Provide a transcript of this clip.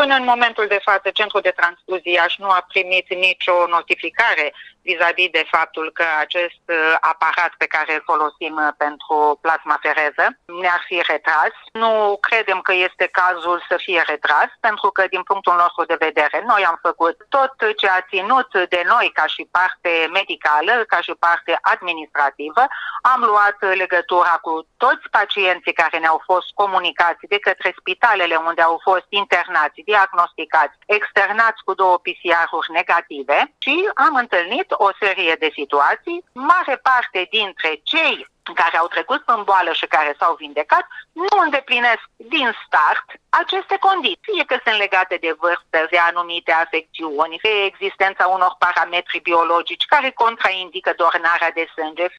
Până în momentul de față, Centrul de Transfuzie Iași nu a primit nicio notificare vis-a-vis de faptul că acest aparat pe care îl folosim pentru plasmafereză ne-ar fi retras. Nu credem că este cazul să fie retras, pentru că din punctul nostru de vedere noi am făcut tot ce a ținut de noi ca și parte medicală, ca și parte administrativă. Am luat legătura cu toți pacienții care ne-au fost comunicați de către spitalele unde au fost internați, diagnosticați, externați cu 2 PCR-uri negative și am întâlnit o serie de situații. Mare parte dintre cei care au trecut în boală și care s-au vindecat nu îndeplinesc din start aceste condiții, fie că sunt legate de vârstă, de anumite afecțiuni, de existența unor parametri biologici care contraindică donarea de sânge,